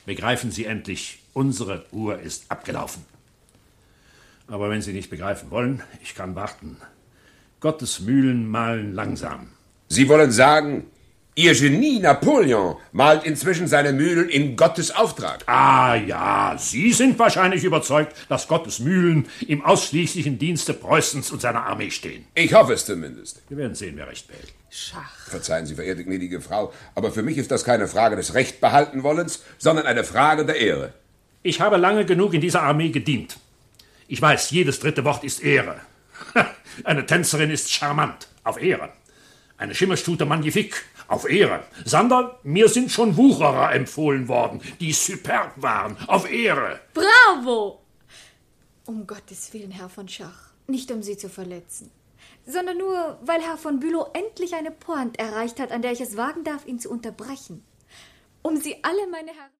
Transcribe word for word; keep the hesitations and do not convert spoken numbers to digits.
Begreifen Sie endlich, unsere Uhr ist abgelaufen. Aber wenn Sie nicht begreifen wollen, ich kann warten. Gottes Mühlen mahlen langsam. Sie wollen sagen, Ihr Genie Napoleon malt inzwischen seine Mühlen in Gottes Auftrag. Ah ja, Sie sind wahrscheinlich überzeugt, dass Gottes Mühlen im ausschließlichen Dienste Preußens und seiner Armee stehen. Ich hoffe es zumindest. Wir werden sehen, wer recht behält. Schach. Verzeihen Sie, verehrte gnädige Frau, aber für mich ist das keine Frage des Rechtbehaltenwollens, sondern eine Frage der Ehre. Ich habe lange genug in dieser Armee gedient. Ich weiß, jedes dritte Wort ist Ehre. Eine Tänzerin ist charmant, auf Ehre. Eine Schimmerstute magnifique, auf Ehre. Sander, mir sind schon Wucherer empfohlen worden, die superb waren, auf Ehre. Bravo! Um Gottes Willen, Herr von Schach, nicht um Sie zu verletzen, sondern nur, weil Herr von Bülow endlich eine Pointe erreicht hat, an der ich es wagen darf, ihn zu unterbrechen. Um Sie alle, meine Herren...